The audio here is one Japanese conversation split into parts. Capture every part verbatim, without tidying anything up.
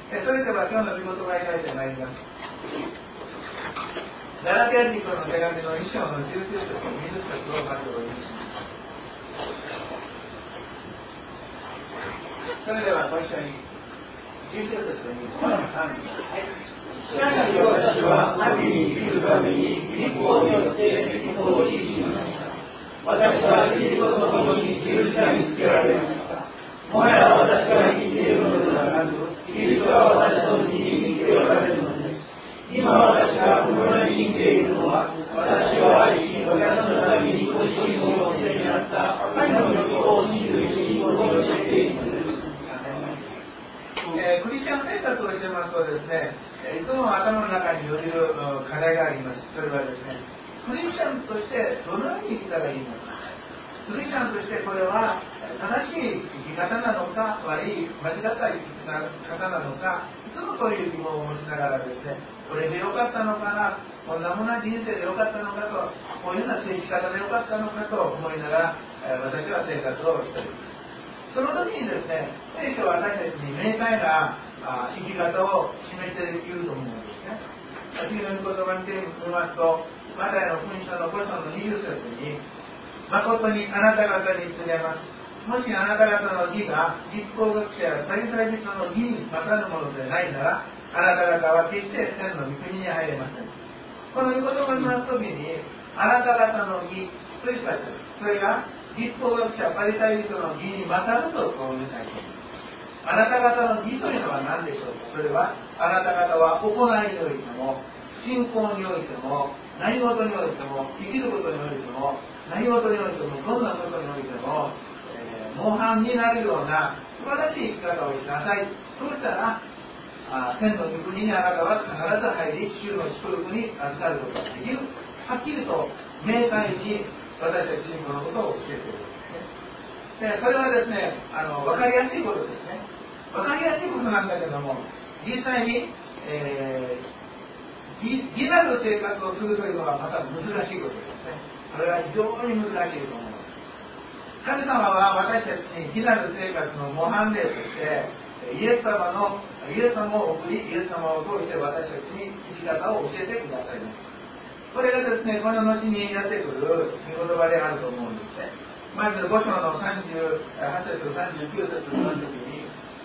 それでは今日の御言葉に書いてまいります。ガラテヤ人の手紙のに章のじゅうきゅう節にじゅっ節をまずお読みします。それではご一緒にじゅうきゅう節とにじゅう節。しかし私は神に生きるために立法によって立法を支持しました。私はキリストと共に十字架につけられました。もはや私が生きているのではなく、キリストは私と共に生きておられるのです。今私がこの世に生きているのは、私を愛し、私のためにご自身を犠牲になった神の御子を信じる信仰によっているのです。えー、クリスチャン生活をしていますとですね、いつも頭の中によぎる課題があります。それはですね、クリスチャンとしてどのように生きたらいいのか、クリスチャンとしてこれは正しい生き方なのか、悪い間違った生き方なのか、いつもそういう疑問を持ちながらですね、これでよかったのかな、こんなものな人生でよかったのかと、こういうような接し方でよかったのかと思いながら、私は生活をしております。その時にですね、聖書は私たちに明快な生き方を示していると思うんですね。次の御言葉に見てみますと、マタイの福音書のご章のにじゅっ節に、誠にあなた方に告げます。もしあなた方の義が立法学者やパリサイ人の義に勝るものでないなら、あなた方は決して天の御国に入れません。この御言葉を見ますときに、あなた方の義という書いてある。それが立法学者パリサイ人の義に勝るとこういう書いてある。あなた方の義というのは何でしょうか。それはあなた方は行いにおいても、信仰においても、何事においても、生きることにおいても、何事においても、どんなことにおいても、えー、模範になるような素晴らしい生き方をしなさい。そうしたらあ天の御国にあなたは必ず入り、主の祝福に預かることができる。はっきりと明快に私たちにこのことを教えているんですね。でそれはですね、あの分かりやすいことですね。分かりやすいことなんだけども、実際に、えー、義なる生活をするというのはまた難しいことですね。それは非常に難しいと思います。神様は私たちに義なる生活の模範例としてイエス様のイエス様を送り、イエス様を通して私たちに生き方を教えてくださいます。これがですね、この後にやってくる御言葉であると思うんですね。まずご章のさんじゅうはち節さんじゅうきゅう節の時に、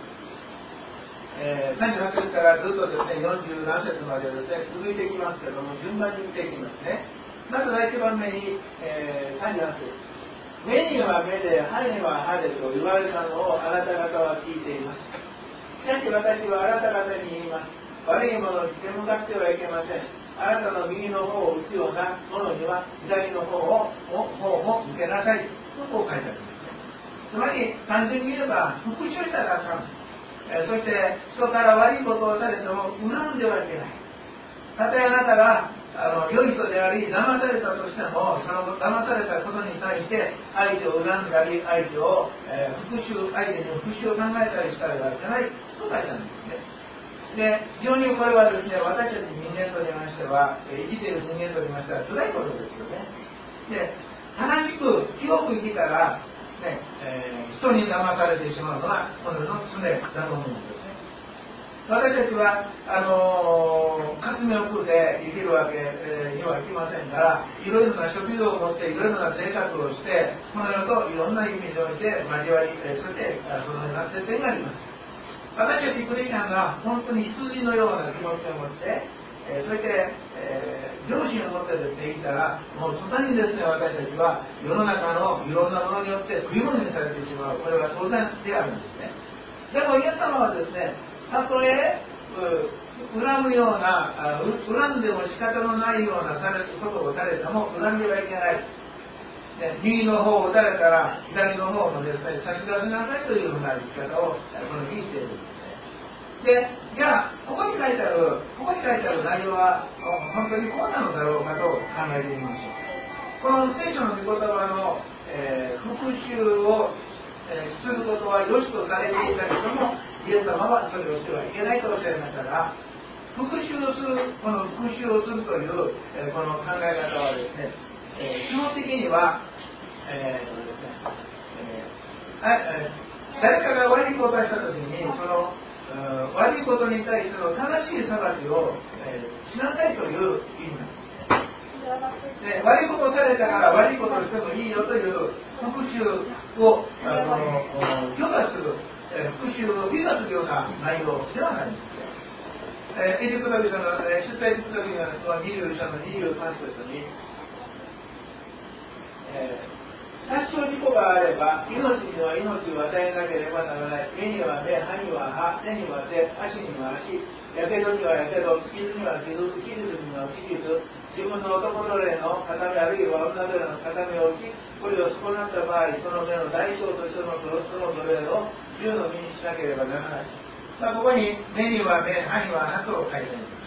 えー、さんじゅうはち節からずっとですね、よんじゅう何節までですね、続いていきますけども、順番に見ていきますね。まず第一番目に、えー、さんじゅうはち節。目には目で、歯には歯でと言われたのをあなた方は聞いています。しかし私はあなた方に言います。悪いものに手向かってはいけません。あなたの右の方を打つようなものには左の方を方も向けなさいとこう書いてあるんですね。つまり単純に言えば復讐したらあかん、えー、そして人から悪いことをされても恨んではいけない。たとえあなたがあの良い人であり騙されたとしても、その騙されたことに対して相手を恨んだり、相手を、えー、復讐相手に復讐を考えたりしたらいけないと書いてあるんですね。で、非常にこれはですね、私たち人間といいましては、生きている人間といいましては辛いことですよね。で、正しく清く生きたら、ねえー、人に騙されてしまうのはこの世の常だと思うんですね。私たちはあのー、霞を食うて生きるわけ、えー、にはいきませんから、いろいろな職業を持っていろいろな生活をして、この世といろんな意味において交わり、えー、そしてそのような接点があります。私たちクリスチャンが本当に羊のような気持ちを持って、えー、そして、えー、良心を持ってですね、生きたら、もう途端にですね、私たちは世の中のいろんなものによって食い物にされてしまう。これは当然であるんですね。でもイエス様はですね、たとえ恨むような、恨んでも仕方のないようなされことをされても恨んではいけない。右の方を打たれたら左の方もですね、差し出しなさいというような生き方をこの言っているんですね。で、じゃあここに書いてあるここに書いてある内容は本当にこうなのだろうかと考えてみましょう。この聖書の御言葉の、えー、復讐を、えー、することは良しとされていたけども、イエス様はそれをしてはいけないとおっしゃいましたが、復讐をするこの復讐をするという、えー、この考え方はですね、えー、基本的には、えーとですねえーえー、誰かが悪いことをしたときに、その悪いことに対しての正しい裁きを、えー、しなさいという意味なんです。で悪いことをされたから悪いことをしてもいいよという復讐をあの許可する、えー、復讐を美化するような内容ではないんです。えー、エジプト人の、えー、出エジプト人のにじゅう章のにじゅうさん節に、えー、殺傷事故があれば命には命を与えなければならない。目には目、歯には歯、手には手、足には足、やけどにはやけど、傷には傷、手術には手術、自分の男奴隷の片目あるいは女奴隷の片目を打ち、これを損なった場合、その目の代償としてのその奴隷を銃の身にしなければならない。まあ、ここに目には目、歯には歯と書いてあります。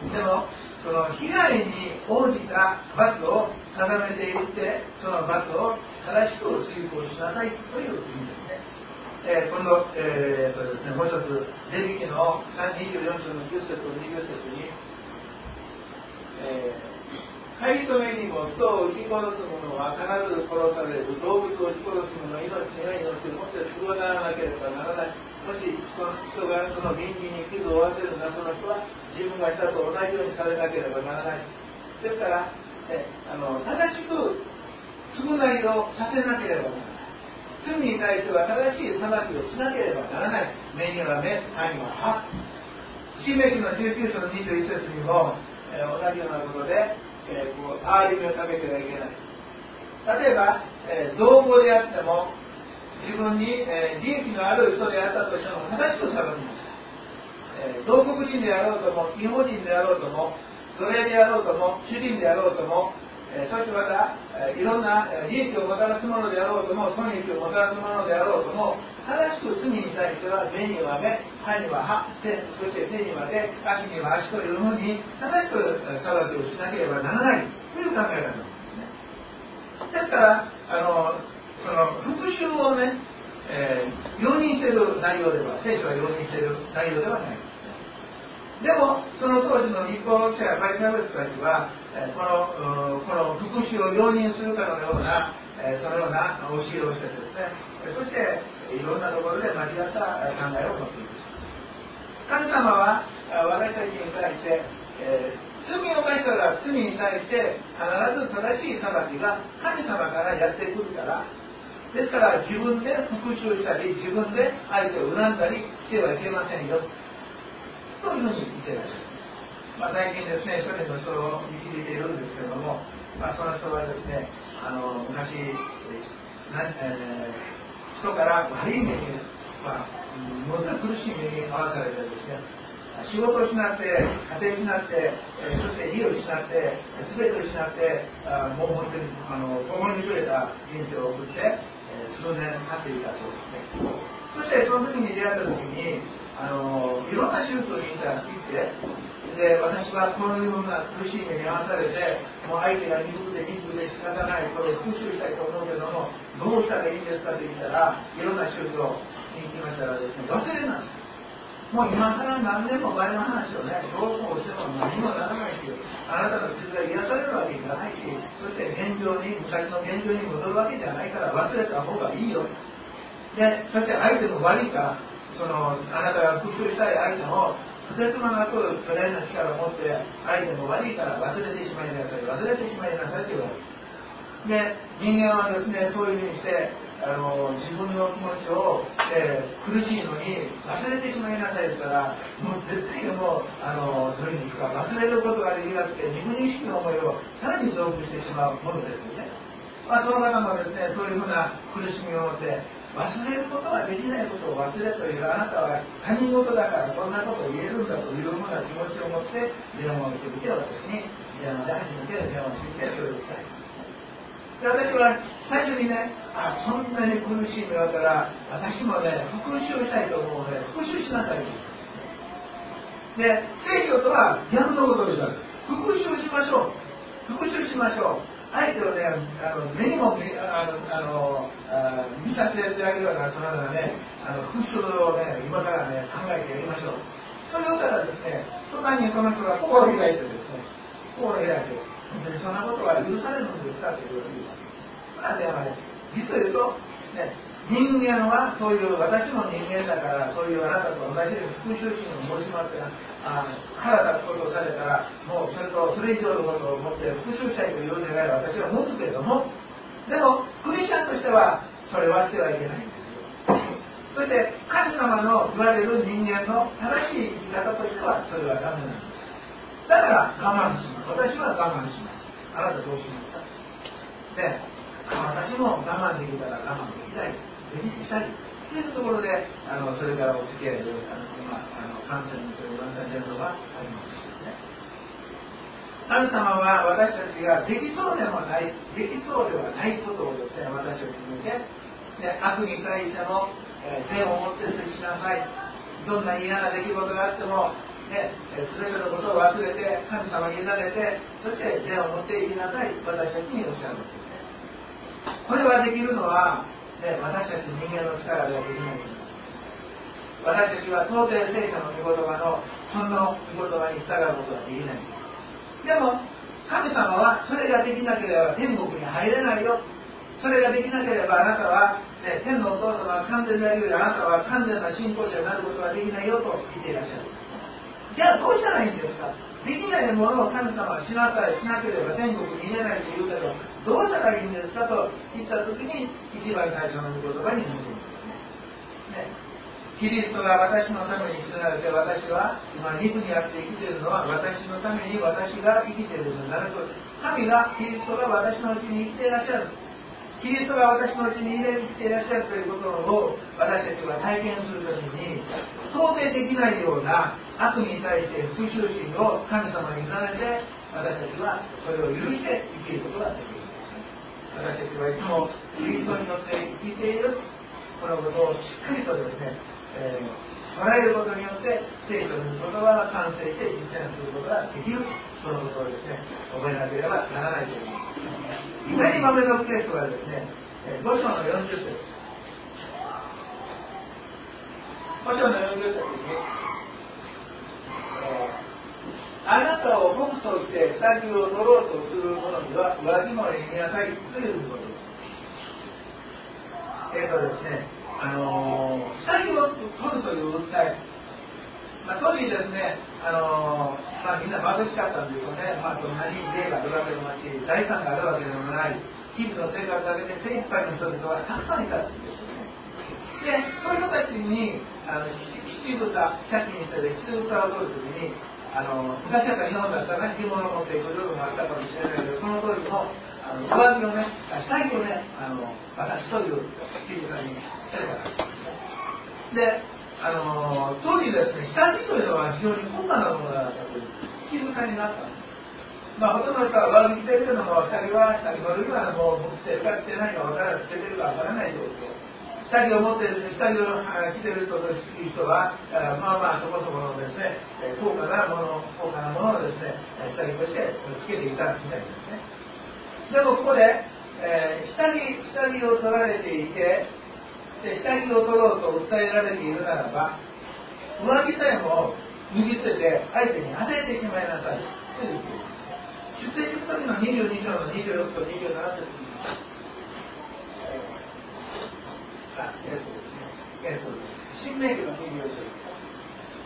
でも、その被害に応じた罰を定めていって、その罰を正しく遂行しなさいという意味ですね。えー、今度、えーとですね、もう一つ、レビ記のにじゅうよん章のじゅっ節とにじゅっ節に、えーかりそめにも人を撃ち殺す者は必ず殺される。動物を撃ち殺す者は命には命をもって償わなければならない。もしその人がその隣人に傷を負わせるな、その人は自分がしたと同じようにされなければならない。ですから、えあの正しく償いをさせなければならない。罪に対しては正しい裁きをしなければならない。目には目、歯には歯。新明記のじゅうきゅう章のにじゅういち節にも、えー、同じようなことでえー、こう憐れみをかけてはいけない。例えば、えー、造語であっても自分に、えー、利益のある人であったとしても正しく裁きます。えー、同国人であろうとも違法人であろうとも奴隷であろうとも主人であろうとも、えー、そしてまた、えー、いろんな利益をもたらすものであろうとも損益をもたらすものであろうとも正しく罪に対しては目には目、歯には歯、手、そして手には手、足には足というふうに正しく裁きをしなければならないという考え方なんですね。ですからあのその復讐をね、えー、容認している内容では聖書は容認している内容ではないんですね。でもその当時の立法学者やバイザーベルたちは、えー、このこの復讐を容認するかのような、えー、そのような教えをしてですね、そしていろんなところで間違った考えを持っています。神様は私たちに対して、えー、罪を犯したら罪に対して必ず正しい裁きが神様からやってくるから、ですから自分で復讐したり自分で相手を恨んだりしてはいけませんよというふうに言っていらっしゃる。まあ、最近ですね、一人の人を導いているんですけれども、まあ、その人はですね、あの昔、なえー人から悪い目に、まあ、ものすごい苦しい目に遭わされてですね、仕事を失って、家庭を失って、えー、そして家を失って、すべてを失って、あもう本当にあの心に触れた人生を送って、えー、数年経っていたそうですね。そしてその時に出会った時に、あのいろんな手術を行ってで、私はこのような苦しい目に遭わされて、もう相手が憎くて憎くて仕方ない、これを復讐したいと思うけども、どうしたらいいんですかと言ったら、いろんな手術をに行きましたらですね、忘れなんです。もう今更何年も前の話をね、どうこうしても何もならないし、あなたの傷が癒されるわけじゃないし、そして現状に、昔の現状に戻るわけじゃないから忘れた方がいいよ。で、そして相手も悪いから、そのあなたが復讐したい相手も、とてつもなく巨大な力を持って相手も悪いから忘れてしまいなさい忘れてしまいなさいと言われる。で人間はですねそういうふうにしてあの自分の気持ちを、えー、苦しいのに忘れてしまいなさいと言ったらもう絶対にもうあのどういうんですか忘れることができなくて自分意識の思いをさらに増幅してしまうものですよね。まあ、その方もですねそういうふうな苦しみを持って忘れることができないことを忘れというあなたは他人事だからそんなことを言えるんだというような気持ちを持って電話をしてきて私に電話で初めて電話をしてきてそれを伝えた。で私は最初にねあそんなに苦しい目だから私もね復讐したいと思うので復讐しなさいで聖書とは逆のことを言う復讐しましょう復讐しましょう相手をね、あの目にも見あのあのあ見させてあげるようなそのようなね、あの復讐をね、今からね、考えてやりましょう。それをたらですね、途端にその人が心を開いてですね、心を開いて、本当にそんなことは許されるんですかということを言うわけ。まあね、実を言うと、ね、 人間はそういう私も人間だからそういうあなたと同じように復讐心を持ちますが、あ腹立つことをされたらもうそれとそれ以上のことを持って復讐したいという願いは私は持つけれども、でもクリスチャンとしてはそれはしてはいけないんですよ。そして神様の言われる人間の正しい生き方としてはそれはダメなんです。だから我慢します。私は我慢します。あなたどうしますか。で、私も我慢できたら我慢できない。できしたいというところで、あのそれからお付き合いで、あの今あの感染という話が出るのが始まりますね。神様は私たちができそうでもない、できそうではないことをですね、私たちに向け、で悪に対しても、えー、善を持って接しなさい。どんな嫌な出来事があっても、ね、えー、全てのことを忘れて神様に委ねて、そして善を持っていきなさい。私たちにおっしゃるんですね。これはできるのはね、私たち人間の力ではできないと思います。私たちは到底聖書の御言葉のその御言葉に従うことはできない。でも神様はそれができなければ天国に入れないよ。それができなければあなたは、ね、天のお父様は完全であるよりあなたは完全な信仰者になることはできないよと言っていらっしゃる。じゃあどうしたらいいんですか。できないものを神様はしなさいしなければ天国に入れないと言うけど、どうしたらいいんですかと言ったときに一番最初の御言葉に戻るんですね。ね、キリストが私のために死なれて、私は今肉にあって生きているのは私のために私が生きているのになると、神がキリストが私のうちに生きていらっしゃる、キリストが私のうちに生きていらっしゃるということを私たちは体験するときに、到底できないような悪に対して復讐心を神様に委ねて、私たちはそれを許して生きることができる。私たちはいつもキリストによって生きているこのことをしっかりとですね、えー、捉えることによって聖書の言葉が完成して実践することができる、そのことをですね覚えなければならないということです。第にばんめのケースはですね、ご章のよんじゅっ節。ご章のよんじゅっ節に、えーあなたを告訴して下着を取ろうとする者には上着も入れなさいということです。えーとですね、あのー、下着を取るという訴え、まあ、当時ですね、あのーまあ、みんな貧しかったんですよね。まあ、そんなに家があるわけでもないし、財産があるわけでもない、日々の生活だけで精一杯の人々はたくさんいたんですよね。で、そういう人たちにあの七房、借金して七房を取るときに、あの昔だったら日本だったらね、着物を持っていくルールもあったかもしれないけど、その当時もあの上着をね、下着をね、あの渡すという七房にしてたからですね。で、あの当時ですね、下着というのは非常に高価なものだったという七房になったんです。まあ、ほとんどの人は上着着てるけども、下着は下着のルールはもう着てるか着てないか分からない、着てるか分からないということ。下着を持っている人、下着を着ている人という人は、まあまあそこそこのですね、高価なもの、高価なものをですね、下着としてつけていたみたいですね。でもここで、えー、下着、下着を取られていて、で下着を取ろうと訴えられているならば、上着さえも脱ぎ捨てて相手に与えてしまいなさいということです。出世する時のにじゅうに章のにじゅうろくとにじゅうなな節に、あ、えっとですね、えっと新明記のにじゅうよん章です。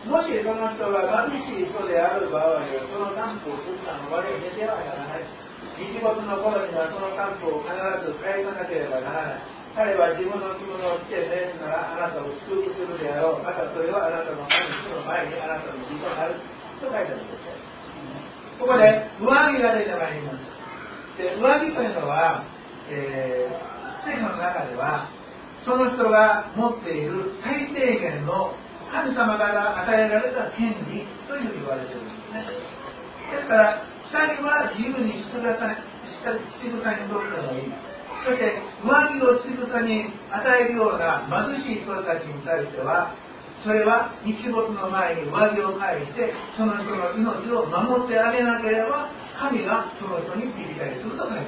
もしその人が貧しい人である場合は、その担保をするのは我々に出会わならない。日没の頃にはその担保を必ず返さなければならない。彼は自分の着物を着て寝るならあなたを祝福するであろう。またそれはあなたの神主の前にあなたの義となると書いてあるんですね。ここで上着が出てまいります。で、上着というのは、えー、聖書の中ではその人が持っている最低限の神様から与えられた権利というふうに言われているんですね。ですから下着は自由に七草にとってもいい。そして上着を七草に与えるような貧しい人たちに対しては、それは日没の前に上着を返してその人の命を守ってあげなければ神がその人に切り返すると書いてあるん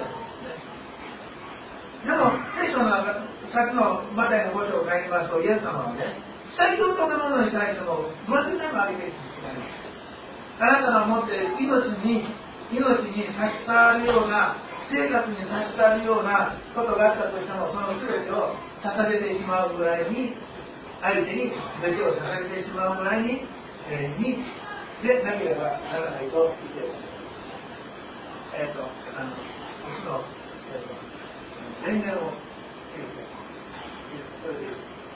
ですね。でも聖書の中、さっきのマタイのご章を書きますと、イエス様はね、下着を取る者に対しても上着さえもあげているんですね。あなたが持っている命に命に差し障るような、生活に差し障るようなことがあったとしても、その全てを捧げてしまうぐらいに、相手に全てを捧げてしまうぐらいに、えー、にでなければならないと言っています。えっ、ー、と、あの、その、えっ、ー、と、電源を、それでいい。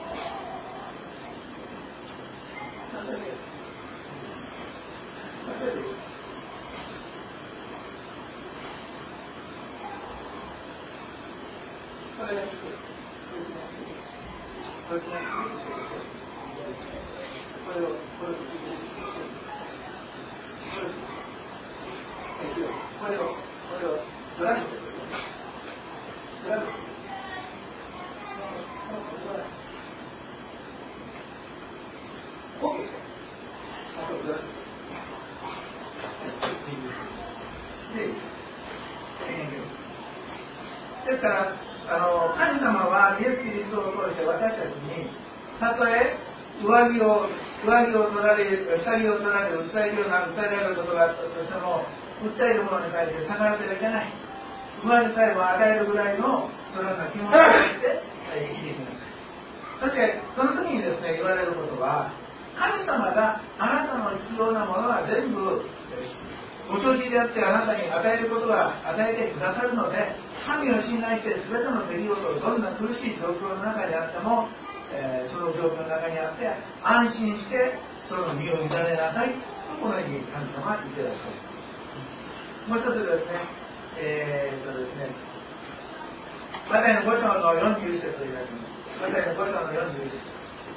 それでいい。それでいい。これが低い。これが低い。これを、これを、これを、これを、これを、ずらして、ずらして、OK して、あとずらして、で、ですから、あの神様はイエス・キリストを通して私たちに、たとえ上着を上着を取られる、下着を取られる、訴えるような訴えられることがあったとしても、訴えるものに対して逆らってはいけない。上着さえも与えるぐらいのそのような気持ちを持って生きていきなさい。そしてその時にですね言われることは、神様があなたの必要なものは全部ご承知であってあなたに与えることは与えてくださるので、神を信頼して全ての出来事をどんな苦しい状況の中にあっても、えー、その状況の中にあって安心してその身を委ねなさいとこのように神様は言ってらっしゃる。もう一つですね、えー、っとですね、マタイのご章のよんじゅういち節をいただきます。マタイのご章のよんじゅういち節。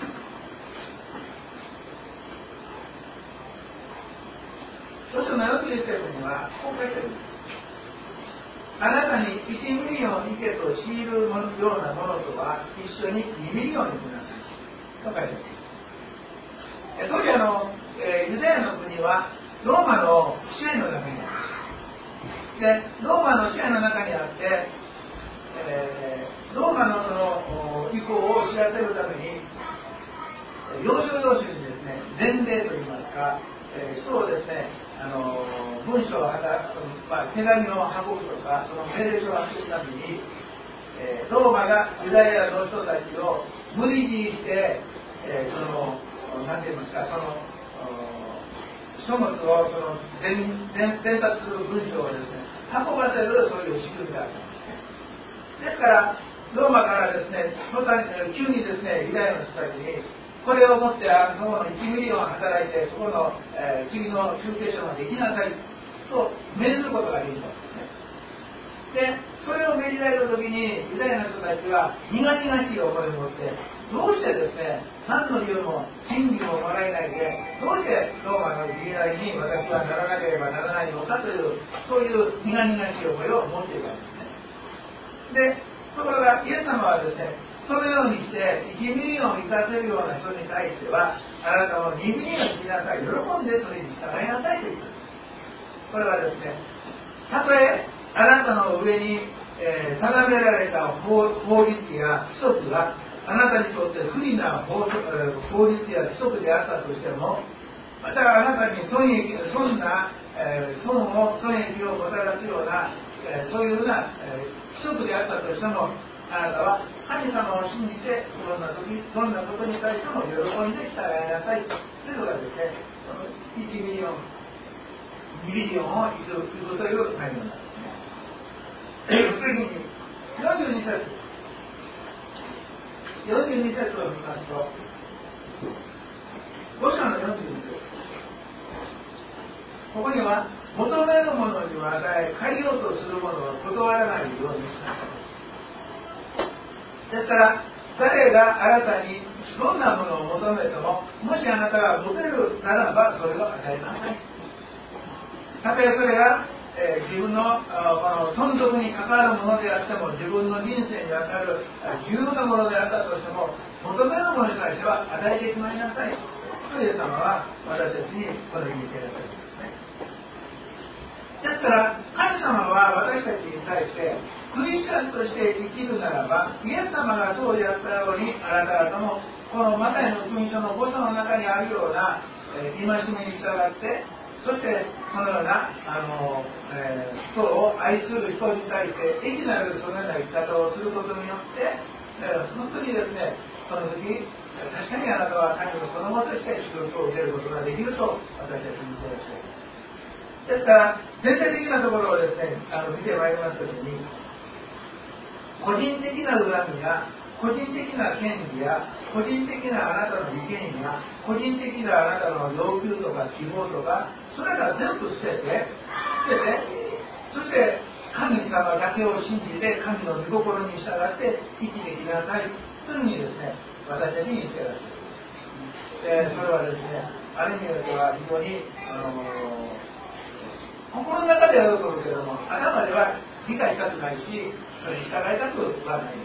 ご章のよんじゅういち節にはこう書いてあります。あなたにいちミリオン池と強いるようなものとは一緒ににミリオンにしなさいと書いてあります。当時あの、えー、ユダヤの国はローマの支配の中にあります。でローマの支配の中にあって、えー、ローマのその意向を知らせるために要所要所にですね伝令といいますか、えー、人をですねあの文書を働く、まあ、手紙を運ぶとかその命令書を運ぶために、えー、ローマがユダヤの人たちを無理強いして、えー、その何て言いますかその書物をその 伝, 伝, 伝達する文章をですね運ばせるそういう仕組みがあったんですね。ですからローマからですね急にですねユダヤの人たちにこれをもってあそこのいちミリオン働いてそこの、えー、次の集計書まで行きなさいと命ずることができたんですね。でそれを命じられる時にユダヤの人たちは苦々しい思いを持ってどうしてですね何の理由も真理ももらえないでどうしてローマの時代に私はならなければならないのかというそういう苦々しい思いを持っていたんですね。でところがイエス様はですねそのようにしていちミリオン生かせるような人に対してはあなたもにミリオンしなさい喜んでそれに従いなさいと言ったんです。これはですねたとえあなたの上に、えー、定められた 法, 法律や規則があなたにとって不利な 法, 法律や規則であったとしてもまたあなたに損益損な、えー、損を損益をもたらすような、えー、そういうような、えー、規則であったとしてもあなたは神様を信じてどんな時どんなことに対しても喜んで従いなさいというのがですねいちミリオンにミリオンをいくという内容なんですね。次によんじゅうに節よんじゅうに節を見ますとご章のよんじゅうに節ここには求めるものには与え借りようとするものを断らないようにしなさい。ですから誰があなたにどんなものを求めてももしあなたが持てるならばそれを与えなさい。たとえそれが、えー、自分のこの存続に関わるものであっても自分の人生にあたる重要なものであったとしても求めるものに対しては与えてしまいなさいとイエス様は私たちにこのように言っていらっしゃるんですね。ですから神様は私たちに対してクリスチャンとして生きるならばイエス様がそうやったようにあなた方もこのマタイの福音書のご章の中にあるような、えー、戒めに従ってそしてそのようなあの、えー、人を愛する人に対して益なるそのような生き方をすることによってえー、本当にですね、その時、確かにあなたは神の子供として祝福を受けることができると私たちに言っていらっしゃいます。ですから全体的なところをですね、あの見てまいりますときに、個人的な恨みや個人的な権利や個人的なあなたの意見や個人的なあなたの要求とか希望とか、それら全部捨てて捨てて、そして神様だけを信じて神の御心に従って生きてきなさいというふうにですね、私たちに言ってらっしゃる。でそれはですね、ある意味では非常に、あのー心の中では喜ぶけれども、頭では理解したくないし、それに従いたくはないです。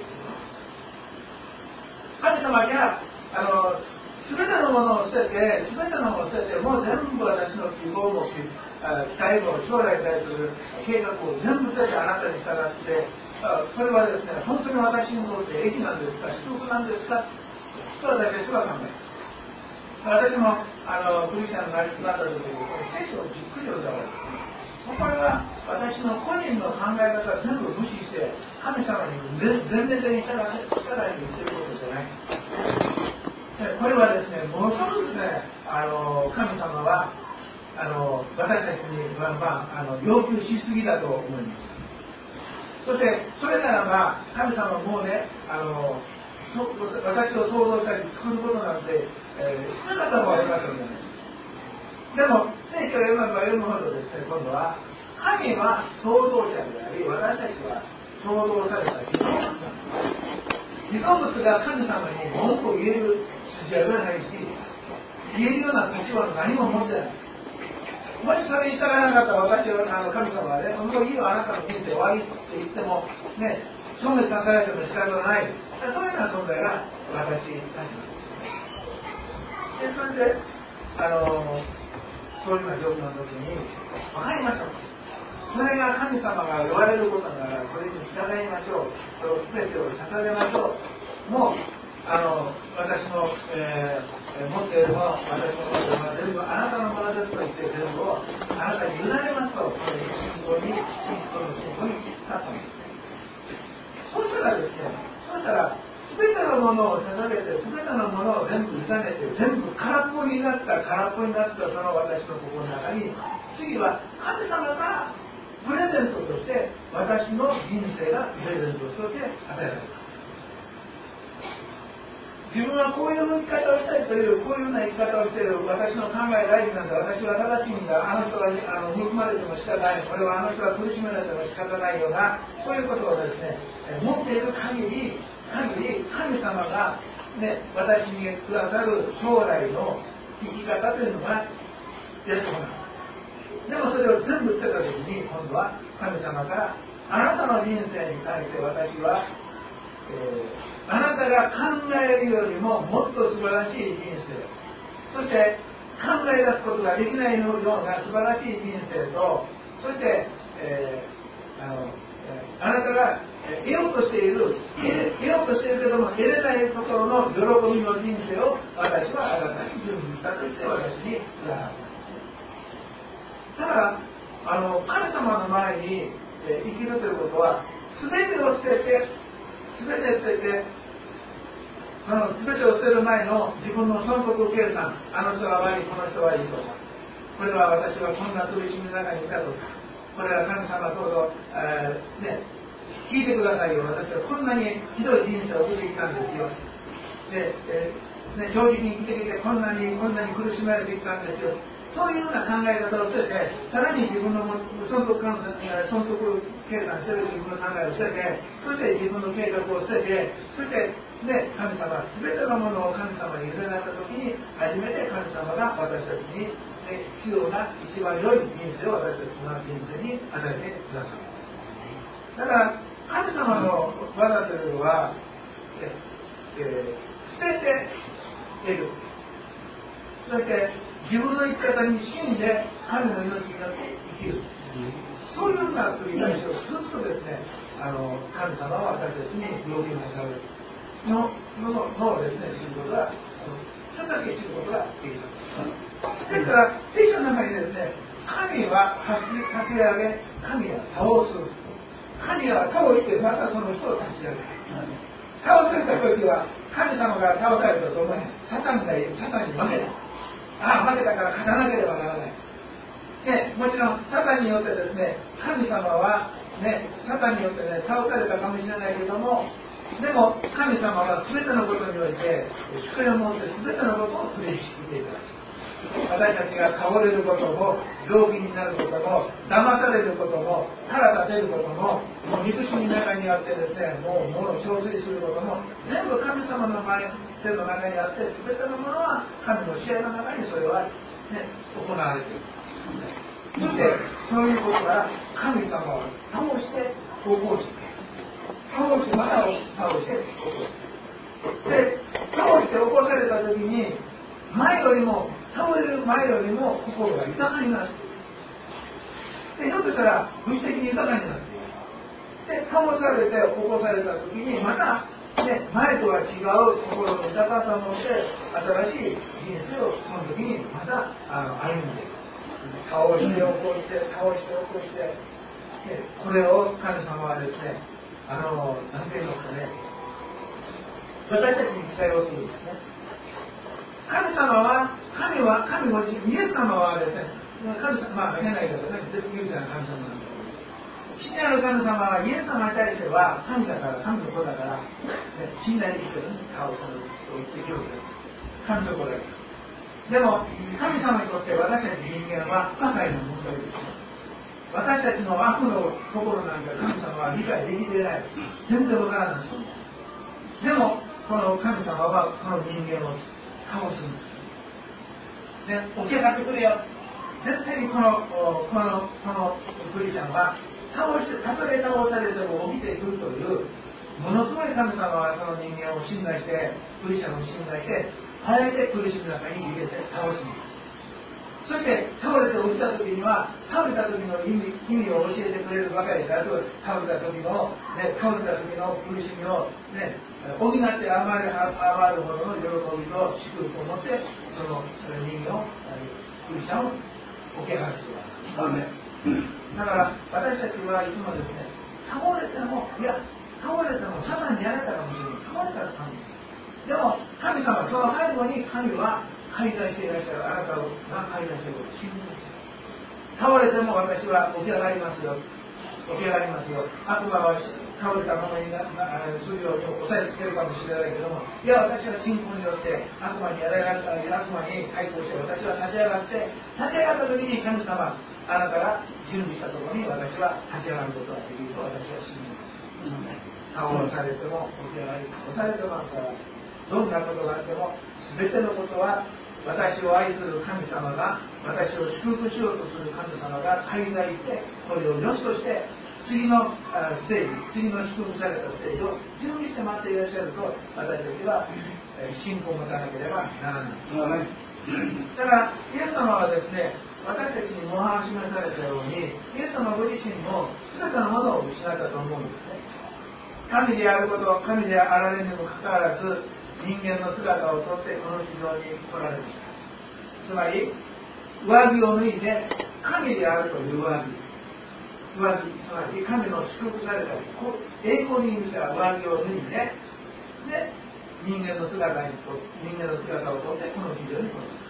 神様があの全てのものを捨てて、全てのものを捨てて、もう全部私の希望も期待も将来に対する計画を全部捨ててあなたに従って、それはですね、本当に私にとって益なんですか、祝福なんですかと私たちは考えます。私もあのクリスチャンになった時に、聖書をじっくり読んだわけですね。これは私の個人の考え方を全部無視して神様に全面的に従って言ってることじゃない。これはですね、ものすごくですね、あの神様はあの私たちに、まあまあ、あの要求しすぎだと思います。そしてそれならば神様もね、あの私を創造したり作ることなんて、えー、しなかった方がよかったんじゃない。でも聖書を読めば読むほどですね、今度は神は創造者であり、私たちは創造された被造物なんです。被造物が神様に文句を言える筋合いはないし、言えるような立場の何も持ってない。もしそれに従わなかったら私はあの神様はね、もういいよ、あなたの人生終わりって言ってもね、消滅させられても仕方がない。そういうような存在が私たちなんです。で、それであのそういうような状況の時に分かりましょう。それが神様が言われることならそれに従いましょう。その全てを捧げましょう。もうあの私の、えー、持っているもの、私の持っているものは全部あなたのものですと言って全部をあなたに委ねますと、その信仰に信仰の信仰に立ったんです。そうしたらですね、そうしたら全てのものを捧げて、全てのものを全部委ねて、全部空っぽになった空っぽになったその私の心の中に、次は神様からプレゼントとして私の人生がプレゼントとして与えられた。自分はこういう生き方をしたいという、こういうような生き方をしている、私の考え大事なんだ、私は正しいんだ、あの人はあの憎まれても仕方ない、これはあの人は苦しめられても仕方ないような、そういうことをですね、持っている限り限り神様が、ね、私にくださる将来の生き方というのが出てこない。でもそれを全部捨てた時に、今度は神様からあなたの人生に対して私は、えー、あなたが考えるよりももっと素晴らしい人生、そして考え出すことができないような素晴らしい人生と、そして、えー、あのあなたが得ようとしている、得ようとしているけども得れないところの喜びの人生を私はあなたに準備したとして私にくださった。だからあの神様の前に、えー、生きるということは全てを捨てて全て捨てて、その全てを捨てる前の自分の損得計算、あの人は悪い、この人はいいとか、これは私はこんな苦しみの中にいたとか、これは神様どうぞ、えーね、聞いてくださいよ、私はこんなにひどい人生を送ってきたんですよ。で、えーね、正直に生きてきてこんなにこんなに苦しめられてきたんですよ。そういうような考え方を捨てて、さらに自分の損得換算、損得計算している自分の考えを捨てて、そして自分の計画を捨てて、そして、ね、神様、すべてのものを神様に委ねたときに、初めて神様が私たちに、ね、必要な一番良い人生を私たちの人生に与えてくださいます。だから、神様の技というのは、ええー、捨てて得る。そして自分の生き方に信んで神の命によって生きる、そういうような繰り返しをずっとですね、あの神様は私たちに要求なさるのののをですね、知ることが、ちょっとだけ知ることができた。ですから聖書の中にですね、神は立ち上げ、神は倒す、神は倒してまたその人を立ち上げる。 倒された時は神様が倒されたと思えない。サタンがサタンに負けた。ああ負けたから勝たなければならない。でもちろんサタンによってですね、神様はね、サタンによってね倒されたかもしれないけども、でも神様は全てのことにおいて祝福を持って全てのことをプレイしていた。私たちが倒れることも病気になることも騙されることも腹立てることももう憎しみの中にあってですね、もう物を憔悴することも全部神様の前手の中にあって、全てのものは神の支配の中にそれは、ね、行われている。そしてそういうことから神様を倒して起こして倒してまた倒して起こしてで倒して起こされた時に前よりも倒れる前よりも心が豊かになっている。でひょっとしたら物質的に豊かになっている。で倒されて起こされた時にまた、ね、前とは違う心の豊かさを持って新しい人生をその時にまたあの歩んでいる。倒して起こして倒して起こして、でこれを神様はですね、あの何て言うんですかね、私たちに期待をするんですね。神様は神は神ご自身、イエス様はですね、神様、まあ変な言い方ね、絶対言うじゃない神様なんだけど、父なる神様はイエス様に対しては神だから神の子だから、ね、信頼できてるんです。倒されると言ってきようと神の子だから。でも神様にとって私たち人間は不可解な問題です。私たちの悪のところなんか神様は理解できていない。全然わからない。でもこの神様はこの人間を倒すんです。で、起き上がってくれよ。絶対にこのこのこのクリスチャンは倒してたとえ倒されても起きてくるというものすごい神様はその人間を信頼してクリスチャンを信頼してあえて苦しみの中に入れて倒すんです。そして倒れて起きた時には倒れた時の意味、意味を教えてくれるばかりでなく、倒れた時の、ね、倒れた時の苦しみを、ね、補って余る余るほどの喜びと祝福を持ってその人間をクリスチャンを起き上がらせてくれる。だから私たちはいつもですね、倒れてもいや倒れてもサタンにやられたかもしれない。倒れたら神でも神様はその背後に神は介在していらっしゃる。あなたが介在していることを信じます。倒れても私は起き上がりますよ。起き上がりますよ。悪魔は倒れたままにするように押さえつけるかもしれないけども、いや私は信仰によって悪魔にやられた悪魔に対抗して私は立ち上がって立ち上がった時に神様あなたが準備したところに私は立ち上がることができると私は信じます。倒されても起き上がり、押されてますから。どんなことがあっても全てのことは私を愛する神様が私を祝福しようとする神様が介在してこれを良しとして次のステージ次の祝福されたステージを準備して待っていらっしゃると私たちは信仰を持たなければならない。だからイエス様はですね、私たちに模範を示されたようにイエス様ご自身も全てのものを失ったと思うんですね。神であること神であられるにもかかわらず人間の姿をとってこの地上に来られました。つまり上着を脱いで神であるという上着上着つまり神の祝福された栄光に似た上着を脱いでで人間の姿にと人間の姿をとってこの地上に来られました。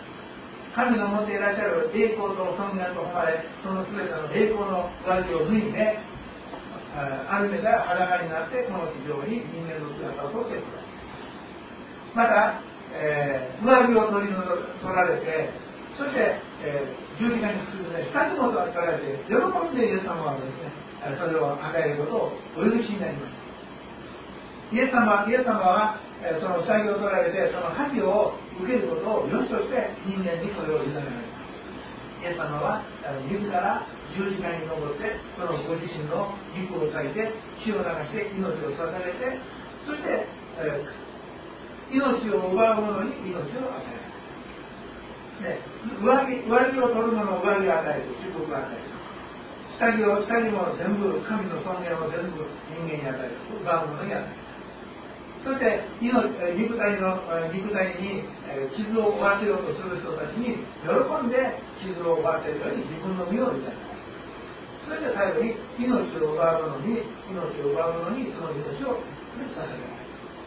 神の持っていらっしゃる栄光と尊厳と誉れその全ての栄光の上着を脱いである目が裸になってこの地上に人間の姿をとってくる。また、えー、上着を取り取られてそして、えー、十字架につくね二つも取られて喜んでイエス様はですねそれを与えることをお許しになりました。イエス様イエス様は、えー、その下着を取られてその恥を受けることを良しとして人間にそれを委ねられました。イエス様は自ら十字架に登ってそのご自身の肉を裂いて血を流して命を捧げてそして、えー、命を奪う者に命を与える、ね、上着上着を取る者を上着を与える祝福を与える下着を下着も全部神の尊厳を全部人間に与える奪う者に与えるそして命肉体の肉体に傷を負わせようとする人たちに喜んで傷を負わせるように自分の身を委ねるそして最後に命を奪う者に命を奪う者にその命を捧げられる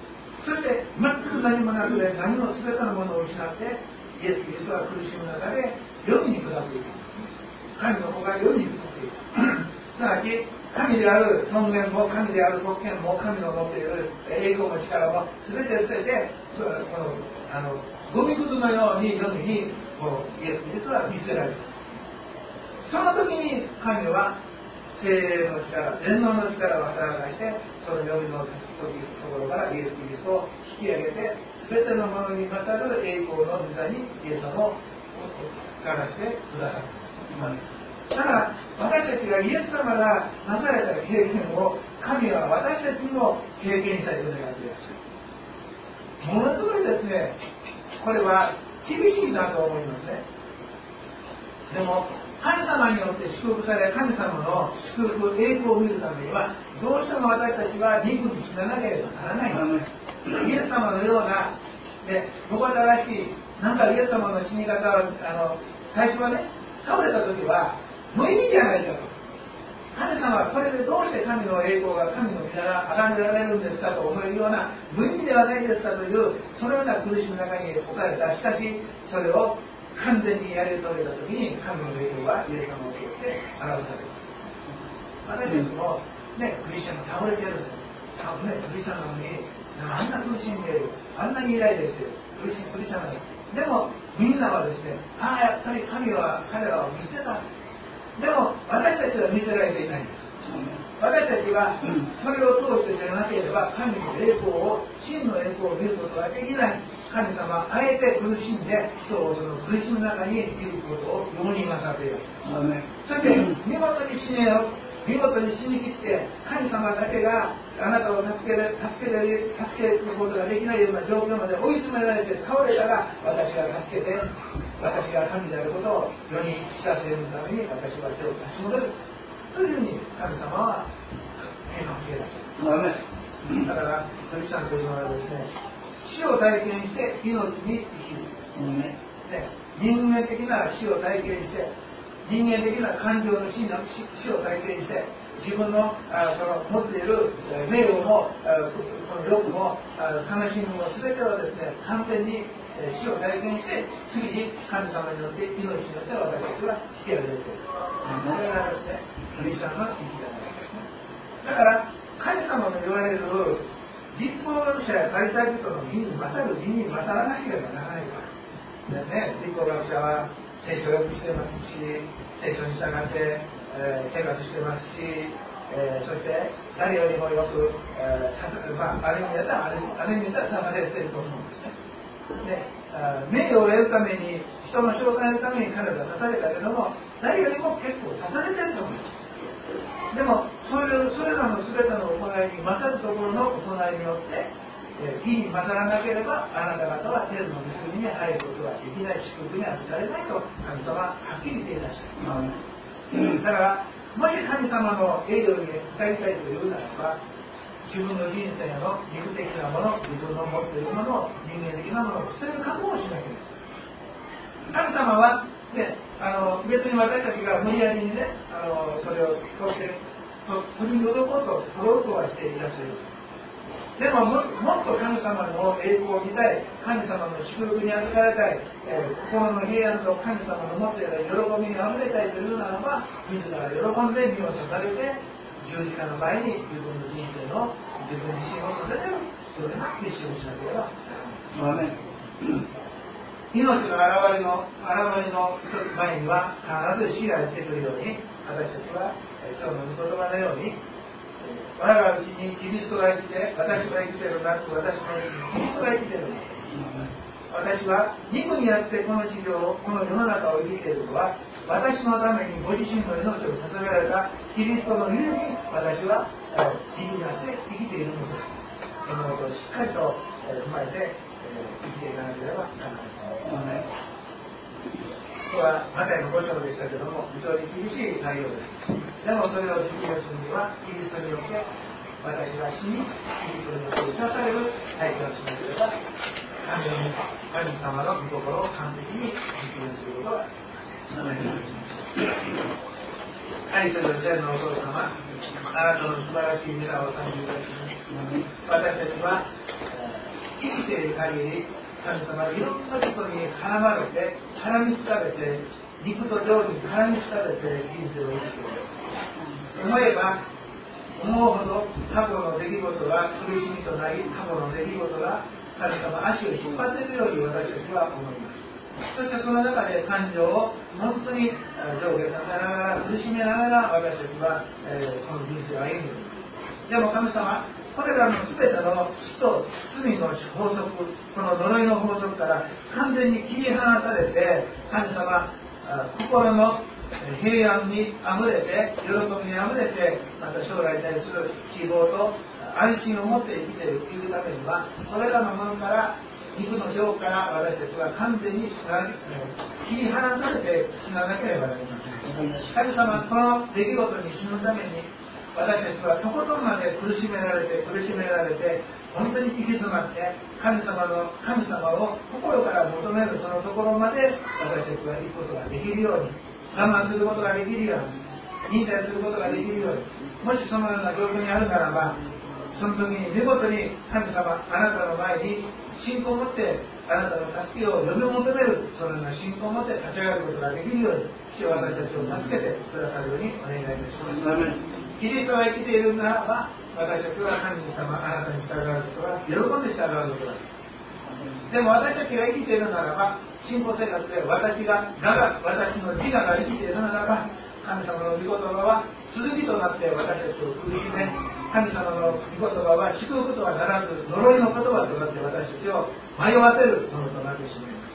そして全く何もなくて何も全てのものを失ってイエス・キリストは苦しむ中で世に下っていく。神の子が世に下っていく。すなわち神である尊厳も神である特権も神の持っている栄光の力も全て捨てて、そのあのゴミくずのように世にこうイエス・キリストは見せられる。その時に神は精霊の力、全能の力を働かして、その読みのところからイエス・キリストを引き上げて、全てのものに勝る栄光の御座にイエス様を使わせてくださる。だから私たちがイエス様がなされた経験を神は私たちにも経験したいと願っていらっしゃる。ものすごいですね、これは厳しいなと思いますね。でも神様によって祝福され神様の祝福栄光を見るためにはどうしても私たちは肉に死ななければならないのです。イエス様のようなで僕は正しいなんかイエス様の死に方はあの最初はね倒れた時は無意味じゃないかと。神様はこれでどうして神の栄光が神の御名が崇められるんですかと思えるような無意味ではないですかというそのような苦しみの中に置かれた。しかしそれを完全にやり遂げた時に神の栄光はイエス様を通して表される。私たちもねクリスチャンが倒れてるんです。多分ねクリスチャンなのにあんな苦しんでいる、あんなにイライラしているクリスチャンなんです。でもみんなはですね、ああやっぱり神は彼らを見捨てた。でも私たちは見せられていないんです。私たちはそれを通してじゃなければ神の栄光を真の栄光を見ることができない。神様はあえて苦しんで人をその苦しみの中にいることを世になさっていらっしゃる。そして見事に死ねよ、見事に死に切って神様だけがあなたを助ける助ける助けることができないような状況まで追い詰められて倒れたら私が助けて私が神であることを世に知らせるために私は手を差し戻るというふうに神様は計画していらっしゃる。だからクリスチャンというのはですね、死を体験して命に生きる、ね、人間的な死を体験して人間的な感情の死の死を体験して自分のあその持っている名誉もその欲も悲しみも全てをですね完全に死を体験して次に神様によって命によって私たちは引き上げられている。これがですねクリスチャンの生き方です。だから神様の言われる立法学者やパリサイ人の義に勝る義に勝らなければならないからですね。立法学者は聖書をよくしてますし聖書に従って、えー、生活してますし、えー、そして誰よりもよく、えーまあ、ある意味だったらある意味だったら捧げていると思うんですね。で名誉を得るために人の紹介のために彼らは捧げたけども誰よりも結構捧げてると思うんです。でもそれそれらの全ての行いに勝るところの行いによって義に勝らなければあなた方は天の御国に入ることができない、祝福に預かれないと神様ははっきり言っていらっしゃる、うん、だからもし神様の栄誉に浸りたいというならば自分の人生の肉的なもの、自分の持っているもの、人間的なものを捨てる覚悟をしなければ。神様は、ね、あの別に私たちが無理やりにね、あのそれを取って取り除こうと取ろうとはしていらっしゃる。でも も, もっと神様の栄光を見たい、神様の祝福に預かれたい、えー、心の平安と神様の持っている喜びにあふれたいというならば自ら喜んで身を捧げて十字架の前に自分の人生の自分自身を捧げる、それが決心をしなければならない。命の現れの現れの前には必ず死がやってくるように私たちは今日の御言葉のように我がうちにキリストが生きて私が生きているなく私のうちにキリストが生きているの私は肉にあってこの地上この世の中を生きているのは私のためにご自身の命を捧げられたキリストのゆえに私は肉にあって生きているのです。そのことをしっかりと踏まえて生きていかなければならない。これはマタイのご章でしたけども非常に厳しい内容です。でもそれを実現するにはキリストによって私が死にキリストによって生かされる体験をしなければ神様の御心を完璧に実現することはできません。愛する天のお父様、あなたの素晴らしい皆を感じいたします。私たちは生きている限り、神様はいろんなことに絡まれて、絡みつかれて、肉と情に絡みつかれて人生を生きている。思えば、思うほど過去の出来事が苦しみとなり、過去の出来事が神様足を引っ張っているように私たちは思います。そしてその中で感情を本当に上下させながら、苦しめながら私たちは、えー、この人生を歩んでいる。でも神様、これらの全ての死と罪の法則、この呪いの法則から完全に切り離されて、神様、心の平安にあふれて、喜びにあふれて、また将来に対する希望と安心を持って生きているというためには、これらのものから肉の情から私たちは完全に切り離されて死ななければなりません。神様、この出来事に死ぬために私たちはとことんまで苦しめられて苦しめられて、本当に行き詰まって神様の神様を心から求めるそのところまで私たちは行くことができるように、我慢することができるように、忍耐することができるように、もしそのような状況にあるならば、その時に見事に神様、あなたの前に信仰を持ってあなたの助けを呼び求める、そのような信仰を持って立ち上がることができるように、主よ、私たちを助けてくださるようにお願いいたします。キリストが生きているならば、私たちは神様、あなたに従うことが、喜んで従うことがでも私たちが生きているならば、信仰生活で私が、我が、私の自我が生きているならば、神様の御言葉は剣となって私たちを苦しめ、神様の御言葉は祝福とはならず呪いの言葉となって私たちを迷わせるものとなってしまいます。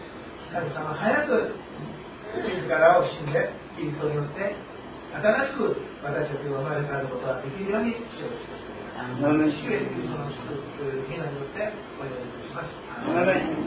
神様、早く自らを死んでキリストによって新しく私たちが生まれ変わることができるように主をしてください。主イエスキリストの祝福、皆によってお願いいたします。